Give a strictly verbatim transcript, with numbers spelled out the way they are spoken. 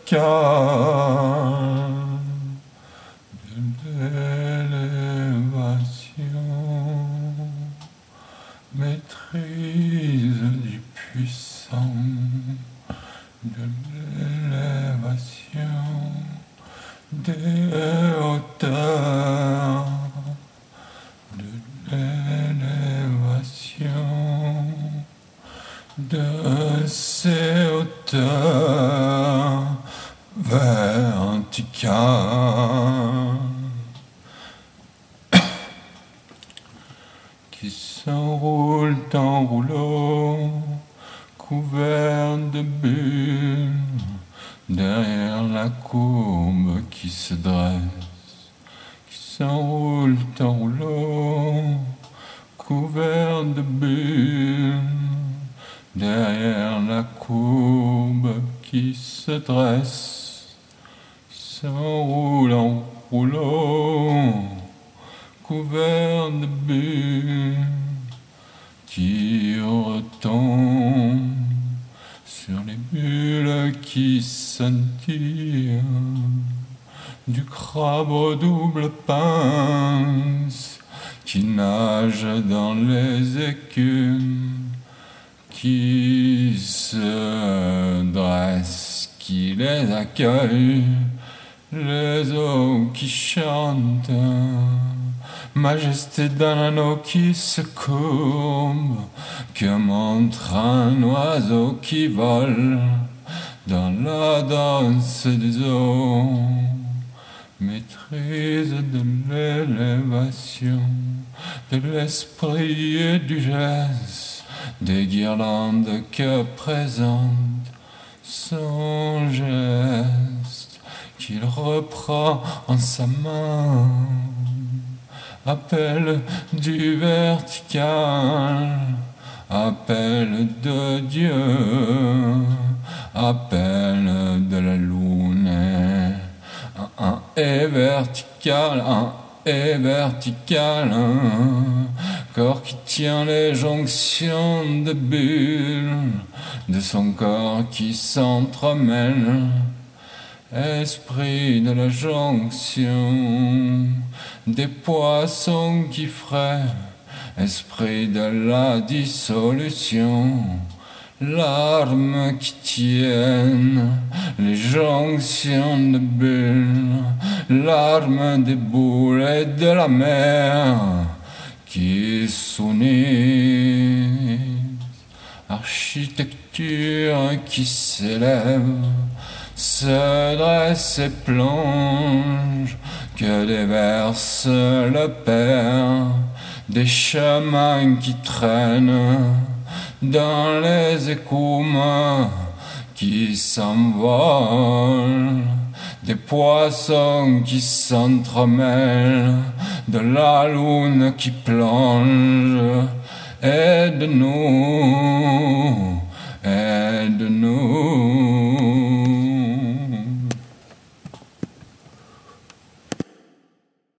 verticale de l'élévation, maîtrise du puissant de l'élévation des hauteurs, de l'élévation de ces hauteurs verticales qui s'enroulent en rouleau, couverts de bulles, derrière la courbe qui se dresse, qui s'enroulent en rouleau, couverts de bulles, derrière la courbe qui se dresse, s'enroule en rouleau, couvert de bulles, qui retombent sur les bulles qui scintillent du crabe aux double pince qui nage dans les écumes, qui se dresse, qui les accueille, les eaux qui chantent, majesté d'un anneau qui se courbe, que montre un oiseau qui vole dans la danse des eaux, maîtrise de l'élévation, de l'esprit et du geste, des guirlandes que présente son geste, qu'il reprend en sa main, appel du vertical, appel de Dieu, appel de la lune, un, un est vertical, un est vertical, un corps qui tient les jonctions de bulles de son corps qui s'entremêle, esprit de la jonction des poissons qui fraient, esprit de la dissolution, larmes qui tiennent les jonctions de bulles, larmes des boules et de la mer qui s'unissent, architecture qui s'élève, se dresse et plonge, que déverse le Père, des chemins qui traînent dans les écumes qui s'envolent, des poissons qui s'entremêlent, de la lune qui plonge, aide-nous, aide-nous.